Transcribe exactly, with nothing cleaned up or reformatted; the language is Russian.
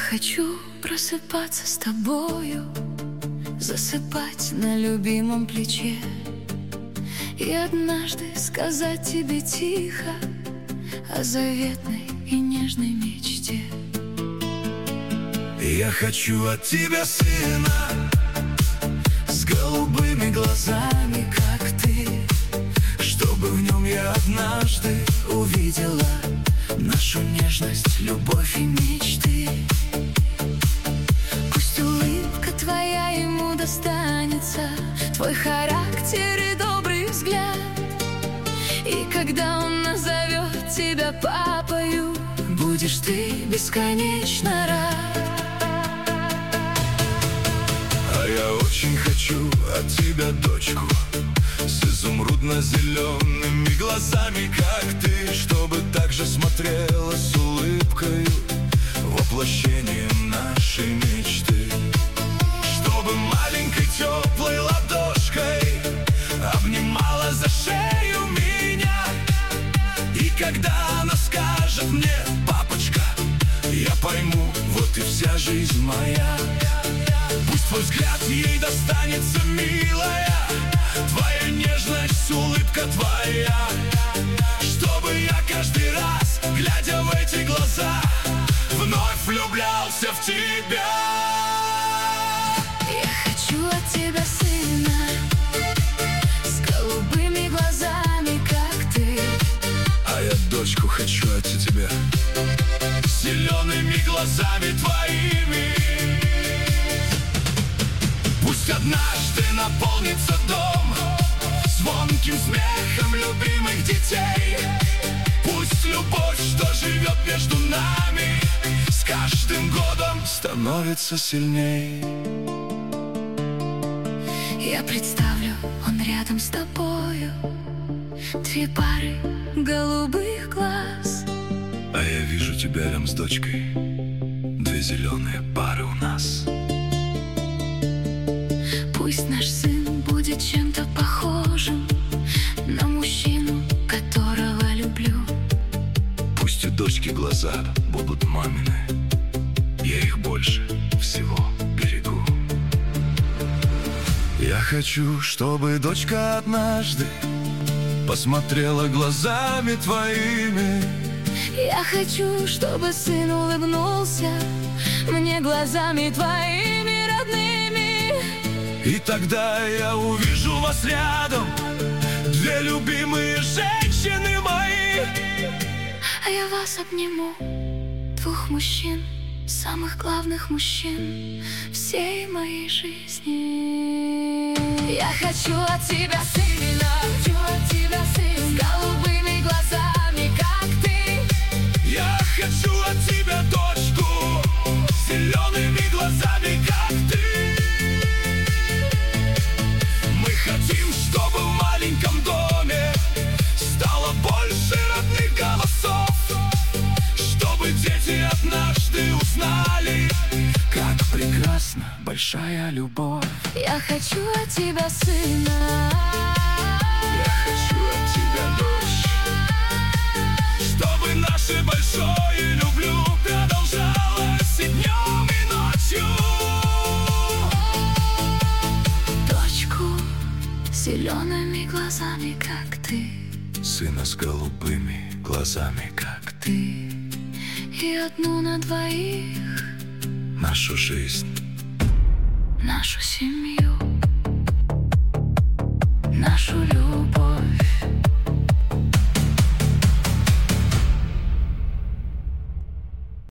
хочу просыпаться с тобою, засыпать на любимом плече и однажды сказать тебе тихо о заветной и нежной мечте. Я хочу от тебя сына с голубыми глазами, как ты, чтобы в нем я однажды увидела нашу нежность, любовь и мечты. Пусть улыбка твоя ему достанется, твой характер и добрый взгляд, и когда он назовет тебя папою, будешь ты бесконечно рад. А я очень хочу от тебя дочку с изумрудно-зелеными глазами, как ты, чтобы так же смотрела с улыбкой воплощением нашей мечты. Чтобы маленькой теплой ладошкой обнимала за шею меня, и когда она скажет мне: папочка, я пойму, вот и вся жизнь моя. Пусть твой взгляд ей достанется, милая, твоя нежность, улыбка твоя, чтобы я каждый раз, глядя в эти глаза, вновь влюблялся в тебя. Я хочу от тебя сына с голубыми глазами, как ты. А я дочку хочу от тебя с зелеными глазами твоими. Пусть однажды наполнится дом звонким смехом любимых детей. Пусть любовь, что живет между нами, с каждым годом становится сильней. Я представлю, он рядом с тобою, две пары голубых глаз. А я вижу тебя рядом с дочкой, две зеленые пары у нас. Пусть наш сын будет чем-то похожим на мужчину, которого люблю. Пусть у дочки глаза будут мамины, я их больше всего берегу. Я хочу, чтобы дочка однажды посмотрела глазами твоими. Я хочу, чтобы сын улыбнулся мне глазами твоими родными. И тогда я увижу вас рядом, две любимые женщины мои. А я вас обниму, двух мужчин, самых главных мужчин всей моей жизни. Я хочу от тебя сына, хочу от тебя сына с голубыми глазами, как ты. Я хочу от тебя дочку с зелеными глазами, как ты. Мы хотим, чтобы в маленьком доме стало больше родных голосов, чтобы дети однажды узнали, как прекрасна большая любовь. Я хочу от тебя сына, я хочу от тебя дочь, чтобы наше большое люблю продолжалось и днем, и ночью. дочку с зелеными глазами, как ты, сына с голубыми глазами, как ты, и одну на двоих нашу жизнь, нашу семью.